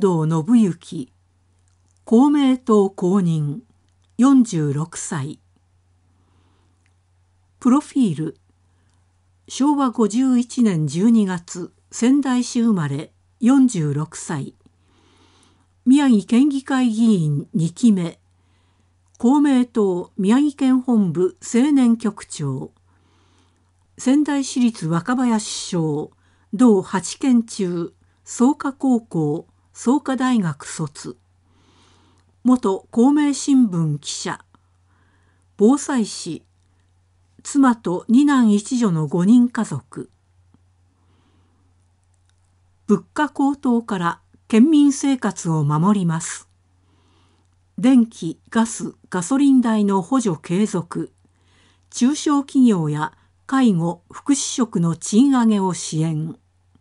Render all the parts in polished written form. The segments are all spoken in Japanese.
藤信行、公明党公認、46歳。プロフィール。昭和51年12月、仙台市生まれ、46歳。宮城県議会議員2期目。公明党宮城県本部青年局長。仙台市立若林小同8県中草加高校草加大学卒。元公明新聞記者。防災士。妻と2男1女の5人家族。物価高騰から県民生活を守ります。電気・ガス・ガソリン代の補助継続。中小企業や介護・福祉職の賃上げを支援。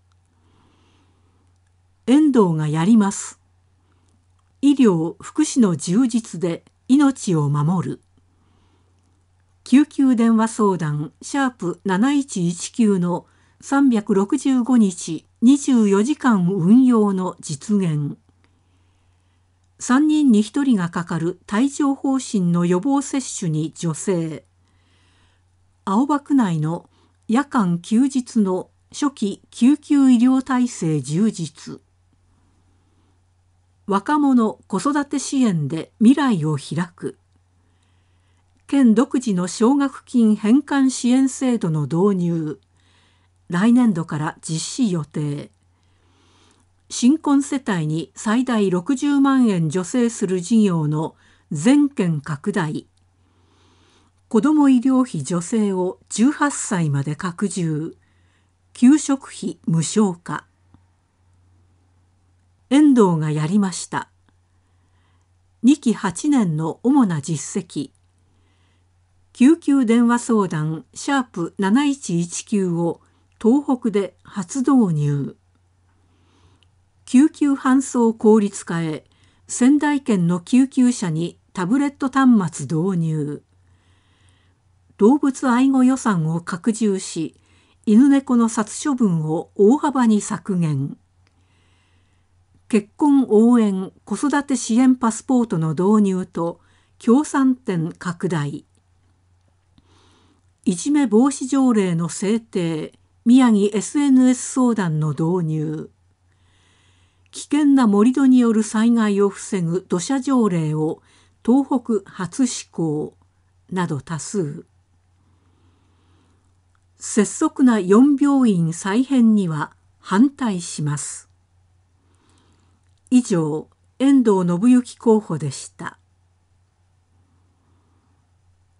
遠藤がやります。医療・福祉の充実で命を守る。救急電話相談#7119の365日24時間運用の実現。3人に1人がかかる帯状疱疹の予防接種に助成。青葉区内の夜間休日の初期救急医療体制充実。若者子育て支援で未来を開く。県独自の奨学金返還支援制度の導入。来年度から実施予定。新婚世帯に最大60万円助成する事業の全県拡大。子ども医療費助成を18歳まで拡充。給食費無償化。遠藤がやりました。2期8年の主な実績。救急電話相談#7119を東北で初導入。救急搬送効率化へ仙台県の救急車にタブレット端末導入。動物愛護予算を拡充し、犬猫の殺処分を大幅に削減。結婚応援子育て支援パスポートの導入と協賛店拡大。いじめ防止条例の制定、宮城 SNS 相談の導入。危険な盛り土による災害を防ぐ土砂条例を東北初施行など多数。拙速な4病院再編には反対します。以上、遠藤信行候補でした。